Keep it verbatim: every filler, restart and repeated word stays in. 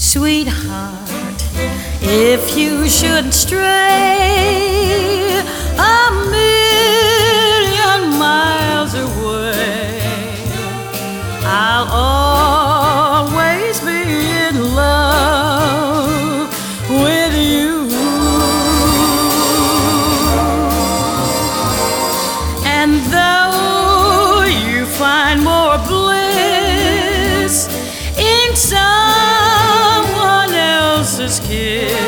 Sweetheart, if you should stray a million miles away, I'll always be in love with you. And though you find more bliss in someone else's kiss,